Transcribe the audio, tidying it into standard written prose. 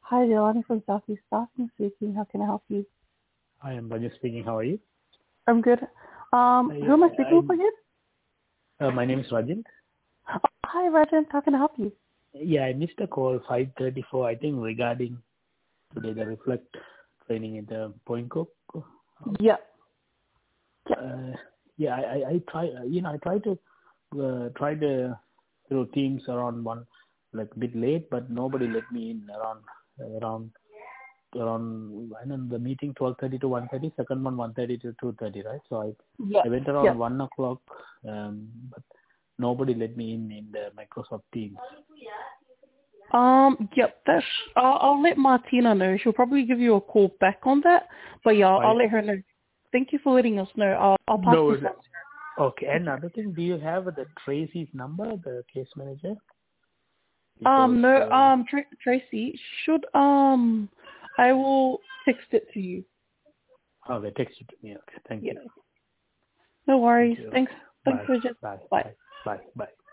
Hi, Delani from Southeast Staffing speaking. How can I help you? Hi, I'm Raju speaking. How are you? I'm good. Who am I speaking with again? My name is Rajin. Oh, hi, Rajan. How can I help you? Yeah, I missed a call 5:34, I think, regarding today the Reflect training at the Point Cook. Yeah. Yeah, I try. I tried through Teams around one, like a bit late, but nobody let me in around. I know the meeting 12:30 to 1:30, second one 1:30 to 2:30, right? So Yeah. I went around 1 o'clock, but nobody let me in the Microsoft Teams. Yep. I'll let Martina know. She'll probably give you a call back on that. But yeah, I'll let her know. Thank you for letting us know. I'll pass this on. Okay. Another thing, do you have the Tracy's number, the case manager? No. Tracy should. I will text it to you. Okay, text it to me. Okay, thank you. No worries. Thank you. Thanks. Bye. For just. Bye. Bye. Bye. Bye. Bye.